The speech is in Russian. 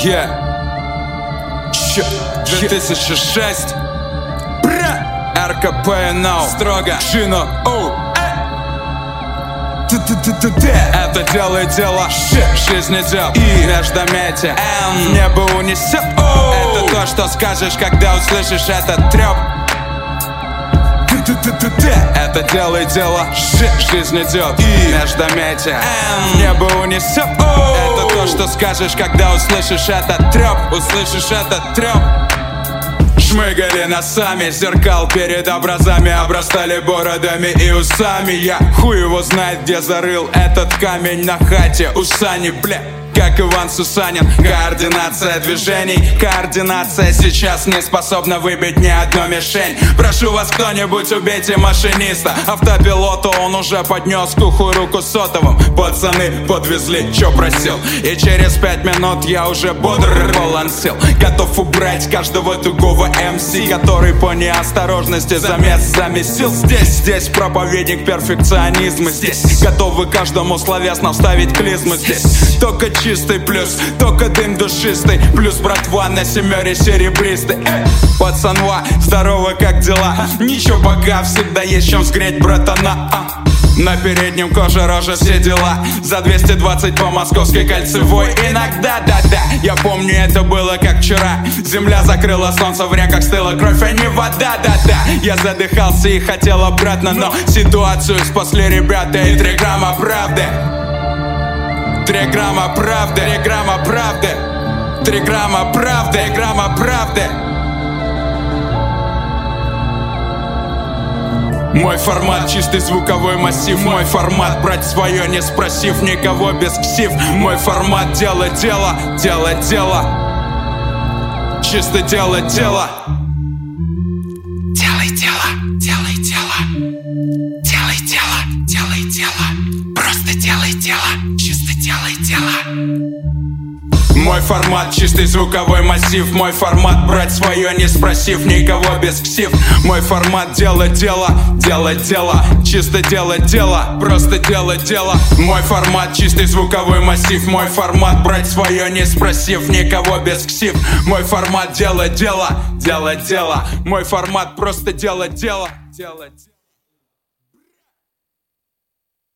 2006. РКП Now. Строго. Джино. Это делает дело. Жизнь идет. И междометие. В небо унесет. Это то, что скажешь, когда услышишь этот трёп. Это делает дело. Жизнь идет. И междометие. В небо унесет. Это то, что скажешь, когда услышишь этот трёп. Услышишь этот трёп. Шмыгали носами, зеркал перед образами обрастали бородами и усами. Я хуй его знает, где зарыл этот камень на хате у Сани, бля. Как Иван Сусанин, координация движений. Координация сейчас не способна выбить ни одну мишень. Прошу вас, кто-нибудь убейте машиниста. Автопилоту он уже поднес к уху руку сотовым. Пацаны подвезли, чё просил. И через 5 минут я уже бодр, полон сил. Готов убрать каждого тугого МС, который по неосторожности замес замесил. Здесь проповедник перфекционизма. Здесь готовы каждому словесно вставить клизмы. Здесь только чистый плюс, только дым душистый. Плюс братва на семере серебристый. Пацанва, здорово, как дела? Ничего, пока, всегда есть чем сгреть, братана. На переднем коже рожа, все дела. За 220 по московской кольцевой. Иногда, да-да, я помню, это было как вчера. Земля закрыла солнце, в реках стыла кровь, а не вода, да-да. Я задыхался и хотел обратно, но ситуацию спасли ребята и 3 грамма правды. 3 грамма правды, 3 грамма правды, 3 грамма правды, 3 грамма правды. Мой формат, чистый звуковой массив. Мой формат, брать свое, не спросив никого, без ксив. Мой формат, делать дело, делать дело. Чисто делать дело. Делай дело, делай дело. Делай дело, делай дело. Просто делай дело, чисто делай дело. Мой формат, чистый звуковой массив. Мой формат, брать свое, не спросив никого, без ксив. Мой формат, делать дело, делать дело. Чисто делать дело, просто делать дело. Мой формат, чистый звуковой массив. Мой формат, брать свое, не спросив никого, без ксив. Мой формат, делать дело, делать дело. Мой формат, просто делать дело, делать.